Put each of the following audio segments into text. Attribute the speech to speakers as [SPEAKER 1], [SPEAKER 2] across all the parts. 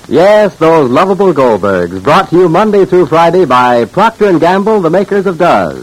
[SPEAKER 1] Yes, those lovable Goldbergs, brought to you Monday through Friday by Procter & Gamble, the makers of Duz.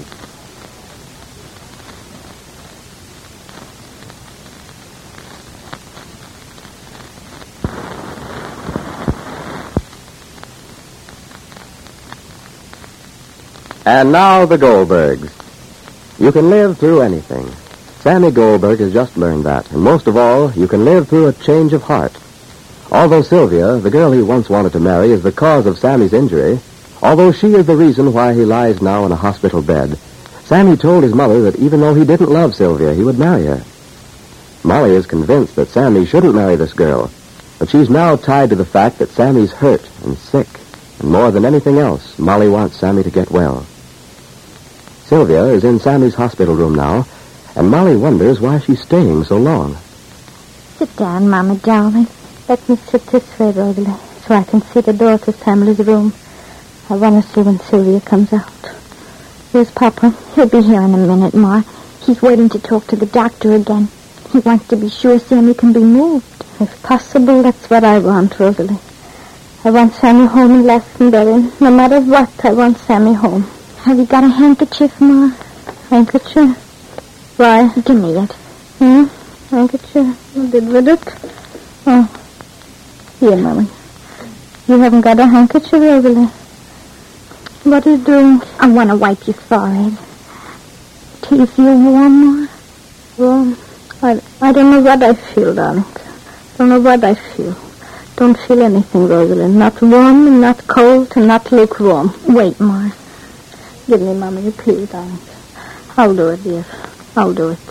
[SPEAKER 1] And now the Goldbergs. You can live through anything. Sammy Goldberg has just learned that. And most of all, you can live through a change of heart. Although Sylvia, the girl he once wanted to marry, is the cause of Sammy's injury, although she is the reason why he lies now in a hospital bed, Sammy told his mother that even though he didn't love Sylvia, he would marry her. Molly is convinced that Sammy shouldn't marry this girl, but she's now tied to the fact that Sammy's hurt and sick, and more than anything else, Molly wants Sammy to get well. Sylvia is in Sammy's hospital room now, and Molly wonders why she's staying so long.
[SPEAKER 2] Sit down, Mama, darling. Let me sit this way, Rosalie, so I can see the door to Sammy's room. I want to see when Sylvia comes out. Here's Papa. He'll be here in a minute, Ma. He's waiting to talk to the doctor again. He wants to be sure Sammy can be moved. If possible, that's what I want, Rosalie. I want Sammy home in Glastonbury. No matter what, I want Sammy home. Have you got a handkerchief, Ma? Handkerchief? Why? Give me it. Handkerchief? You did with it? Oh. Here, Mommy. You haven't got a handkerchief, Rosalie. What are you doing? I want to wipe your forehead. Do you feel warm, Ma? Warm? I don't know what I feel, darling. Don't know what I feel. Don't feel anything, Rosalie. Not warm, and not cold, and not lukewarm. Wait, Ma. Give me, Mommy, please, darling. I'll do it, dear. I'll do it.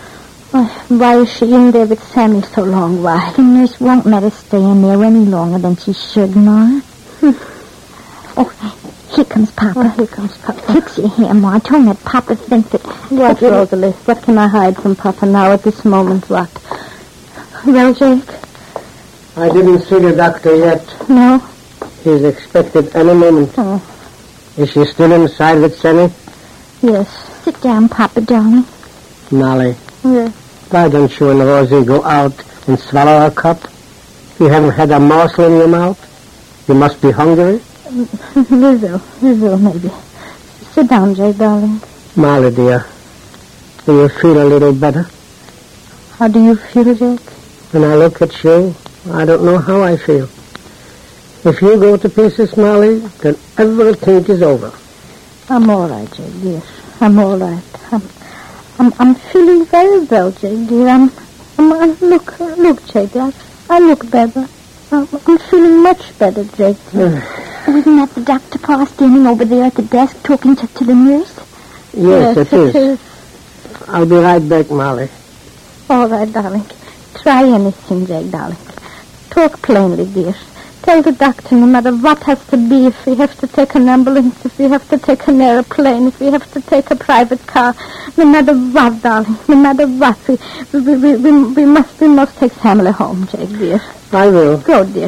[SPEAKER 2] Why is she in there with Sammy so long? Why? The nurse won't let her stay in there any longer than she should, Ma. Oh, here comes Papa. Oh, here comes Papa. Fix your hair, Ma. Don't let Papa think that... What, Rosalie? What can I hide from Papa now at this moment? What? Well, Jake?
[SPEAKER 3] I didn't see the doctor yet.
[SPEAKER 2] No?
[SPEAKER 3] He's expected any moment.
[SPEAKER 2] Oh.
[SPEAKER 3] Is she still inside with Sammy?
[SPEAKER 2] Yes. Sit down, Papa, darling.
[SPEAKER 3] Molly.
[SPEAKER 2] Yes.
[SPEAKER 3] Why don't you and Rosie go out and swallow a cup? You haven't had a morsel in your mouth? You must be hungry.
[SPEAKER 2] We will, maybe. Sit down, Jay, darling.
[SPEAKER 3] Molly, dear, do you feel a little better?
[SPEAKER 2] How do you feel, Jake?
[SPEAKER 3] When I look at you, I don't know how I feel. If you go to pieces, Molly, then everything is over.
[SPEAKER 2] I'm all right, Jay, dear. I'm all right. I'm feeling very well, Jay, dear. Look, Jay, dear. I look better. I'm feeling much better, Jake. Wasn't that the Dr. Pa standing over there at the desk talking to the nurse?
[SPEAKER 3] Yes, it is. I'll be right back, Molly.
[SPEAKER 2] All right, darling. Try anything, Jake, darling. Talk plainly, dear. Tell the doctor no matter what has to be, if we have to take an ambulance, if we have to take an airplane, if we have to take a private car, no matter what, darling, no matter what, we must take Sammy home, Jake, dear.
[SPEAKER 3] I will.
[SPEAKER 2] Go, dear.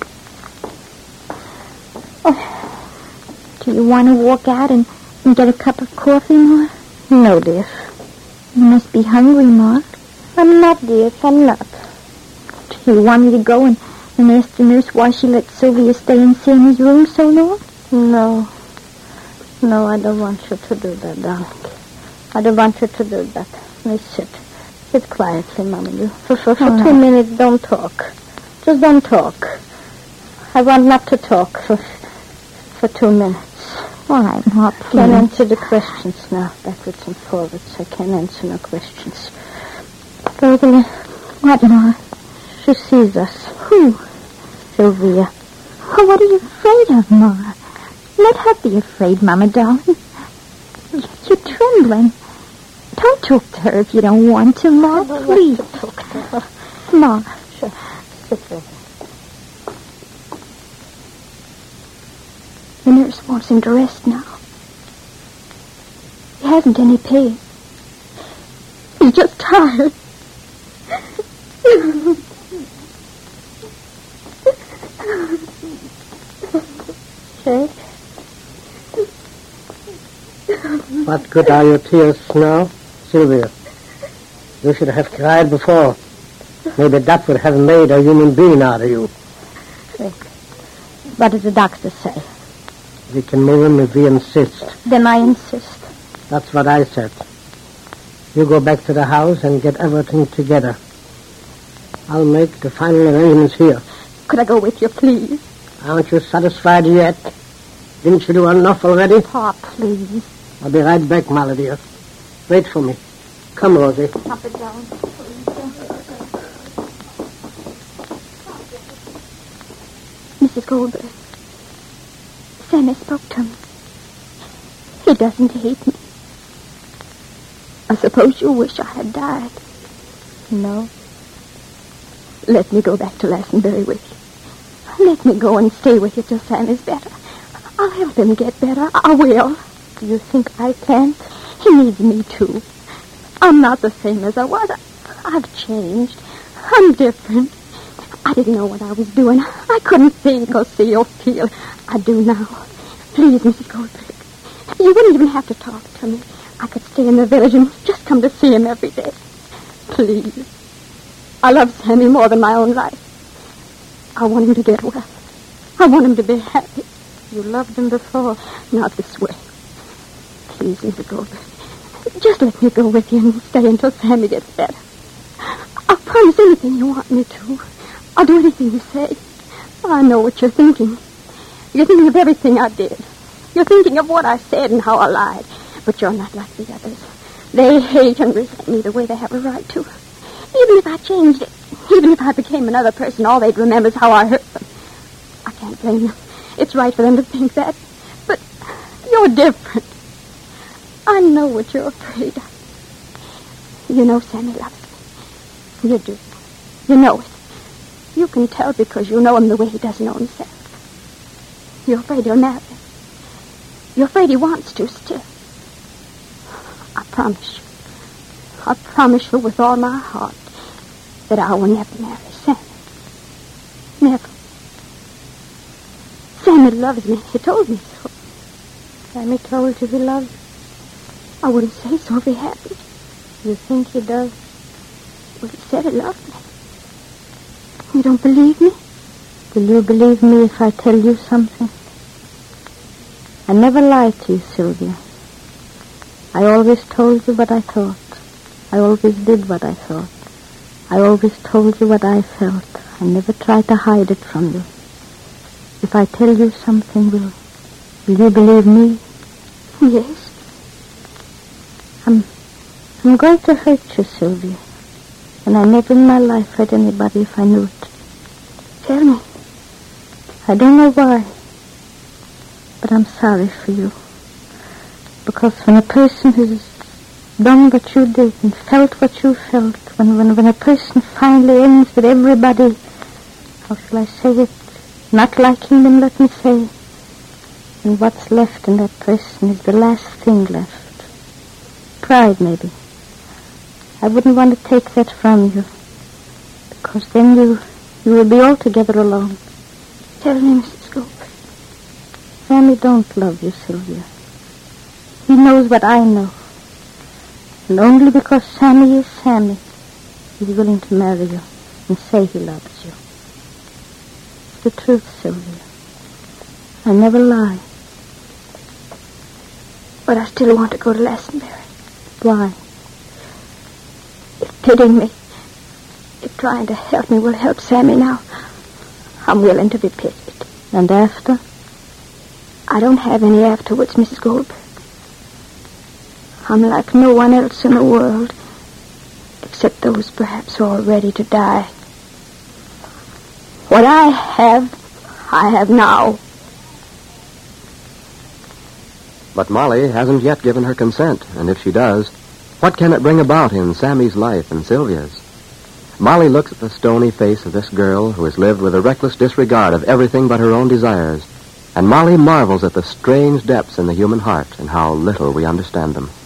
[SPEAKER 2] Oh, do you want to walk out and get a cup of coffee, Ma? No, dear. You must be hungry, Ma. I'm not, dear. I'm not. Do you want me to go and ask the nurse why she let Sylvia stay in Sammy's room so long? No. No, I don't want you to do that, darling. I don't want you to do that. Now sit. Sit quietly, Mommy. For 2 minutes, don't talk. Just don't talk. I want not to talk for 2 minutes. All right, Ma, please. I can't answer the questions now, backwards and forwards. I can't answer no questions. Rosalie, what, Ma? She sees us. Who? Sylvia. Oh, what are you afraid of, Ma? Let her be afraid, Mama, darling. You're trembling. Don't talk to her if you don't want to, Ma. Please. Talk to her. Ma. Sure. Sit there. The nurse wants him to rest now. He hasn't any pain. He's just tired. Jake?
[SPEAKER 3] What good are your tears now, Sylvia? You should have cried before. Maybe that would have made a human being out of you.
[SPEAKER 2] Jake, What does the doctor say?
[SPEAKER 3] We can move him if we insist.
[SPEAKER 2] Then I insist.
[SPEAKER 3] That's what I said. You go back to the house and get everything together. I'll make the final arrangements here.
[SPEAKER 2] Could I go with you, please?
[SPEAKER 3] Aren't you satisfied yet? Didn't you do enough already?
[SPEAKER 2] Pa, please.
[SPEAKER 3] I'll be right back, Molly, dear. Wait for me. Come, Rosie.
[SPEAKER 2] Papa John, Mrs. Goldberg. Sammy spoke to me. He doesn't hate me. I suppose you wish I had died. No. Let me go back to Lassenberry with you. Let me go and stay with you till Sammy's better. I'll help him get better. I will. Do you think I can't? He needs me, too. I'm not the same as I was. I've changed. I'm different. I didn't know what I was doing. I couldn't think or see or feel. I do now. Please, Mrs. Goldberg. You wouldn't even have to talk to me. I could stay in the village and just come to see him every day. Please. I love Sammy more than my own life. I want him to get well. I want him to be happy. You loved him before. Not this way. Please, Mrs. Goldberg. Just let me go with you and stay until Sammy gets better. I'll promise anything you want me to. I'll do anything you say. I know what you're thinking. You're thinking of everything I did. You're thinking of what I said and how I lied. But you're not like the others. They hate and resent me the way they have a right to. Even if I changed it, even if I became another person, all they'd remember is how I hurt them. I can't blame them. It's right for them to think that. But you're different. I know what you're afraid of. You know Sammy loves me. You do. You know it. You can tell because you know him the way he doesn't know himself. You're afraid he'll marry. You're afraid he wants to still. I promise you. I promise you with all my heart that I will never marry Sammy. Never. Sammy loves me. He told me so. Sammy told you he loves you? I wouldn't say so if he hadn't. You think he does? Well, he said he loved me. You don't believe me? Will you believe me if I tell you something? I never lied to you, Sylvia. I always told you what I thought. I always did what I thought. I always told you what I felt. I never tried to hide it from you. If I tell you something, will you believe me? Yes. I'm going to hurt you, Sylvia. And I never in my life hurt anybody if I knew it. Tell me. I don't know why. But I'm sorry for you. Because when a person has done what you did and felt what you felt, when a person finally ends with everybody, how shall I say it, not liking them, let me say, and what's left in that person is the last thing left. Pride, maybe. I wouldn't want to take that from you, because then you will be altogether alone. Tell me, Mrs. Goldberg. Sammy don't love you, Sylvia. He knows what I know. And only because Sammy is Sammy, he's willing to marry you and say he loves you. It's the truth, Sylvia. I never lie. But I still want to go to Lassenberry. Why? If pitying me, if trying to help me will help Sammy now, I'm willing to be pitied. And after? I don't have any afterwards, Mrs. Goldberg. I'm like no one else in the world, except those perhaps who are ready to die. What I have now.
[SPEAKER 1] But Molly hasn't yet given her consent, and if she does, what can it bring about in Sammy's life and Sylvia's? Molly looks at the stony face of this girl who has lived with a reckless disregard of everything but her own desires, and Molly marvels at the strange depths in the human heart and how little we understand them.